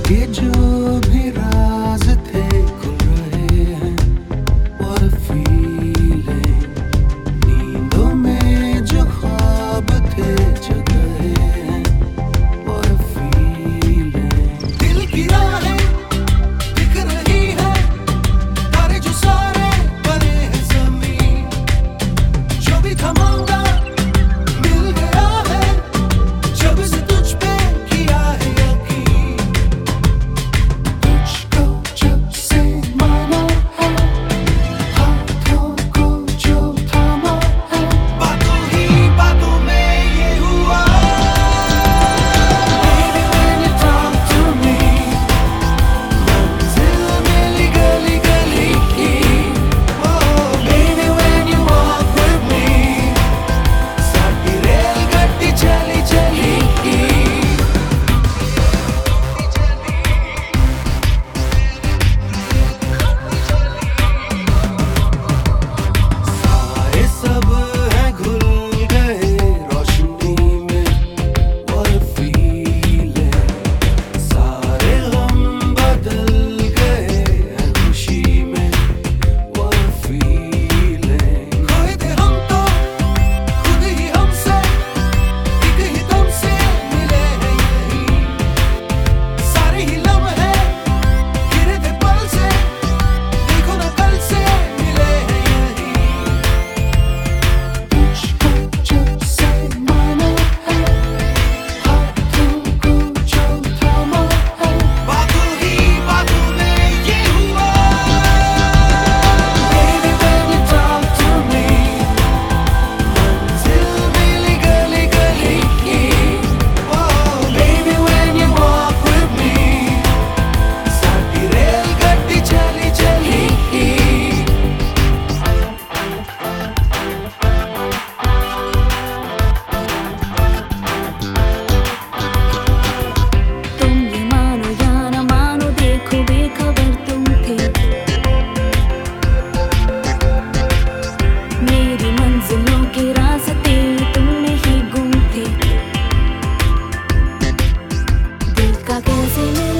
ये जो भी राज थे खुल रहे हैं और फीलिंग नींदों में जो ख्वाब थे जग रहे हैं और फीलिंग दिल की राहें दिख रही है तारे जो सारे बने हैं ज़मीं जो भी थमाऊंगा मिल गया है जब से तुझ पे किया है यकीन तुझको जब से माना है हाथों को जो थामा है बातों ही बातों में ये हुआ Baby when you talk to me मंजिल मिली गली गली की Oh baby when you walk with me साथी रेलगाड़ी चली चली की सारे सब हैं घुल गए रोशनी में और फीलिंग सारे गम बदल गए हैं खुशी में और फीलिंग खोए थे हम तो खुद ही हमसे एक ही दम से मिले हैं यही सारे ही लम्हे गिरे थे पल से देखो ना कल से मिले हैं यही तुझको जब से माना है हाथों को जो थामा है बातों ही बातों में ये हुआ Baby when you talk to me मंजिल मिली गली गली की Oh baby when you walk with me साथी रेलगाड़ी चली चली की तुम ये मानो या न मानो देखो बेखबर तुम थे मेरी मंजिलों के रास्ते तुम में ही गुम थे दिल का कैसे मिल